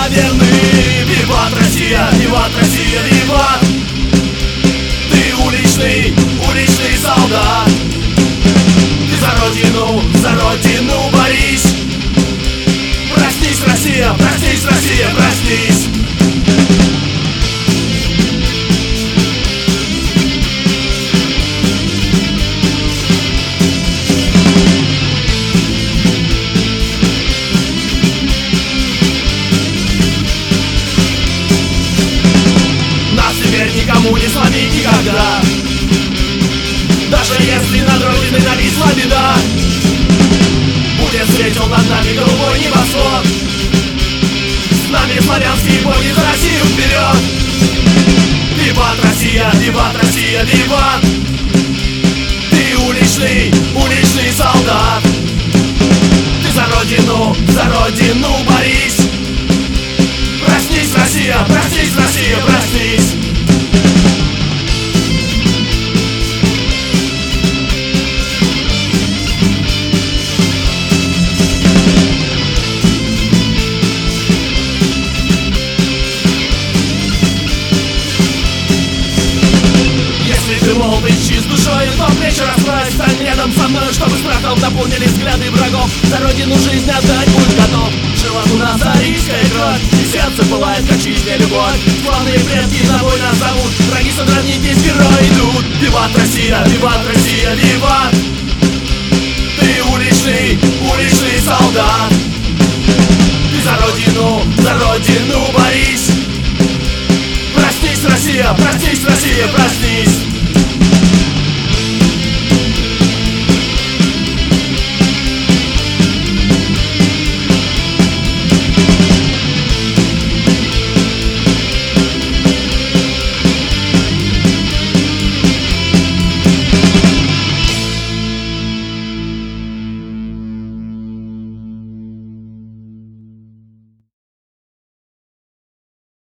верны. Виват Россия, виват Россия, виват. Ты уличный солдат. Ты за родину борись. Проснись, Россия, проснись, Россия, проснись. Никому не сломить никогда. Даже если над Родиной нависла беда, будет светил над нами голубой небосвод. С нами славянские боги, за Россию вперед. Виват Россия, виват Россия, виват. Ты уличный солдат. Ты за родину борись. Проснись, Россия, проснись, Россия, проснись. Ищи с душой, но плечи расправь. Стань рядом со мной, чтобы страхом наполнили взгляды врагов. За родину жизнь отдать будь готов. Жила у нас арийская кровь, и сердце пылает, как чистая любовь. Славные предки на бой нас зовут, враги содрогнитесь, герои идут. Виват Россия, виват Россия, виват.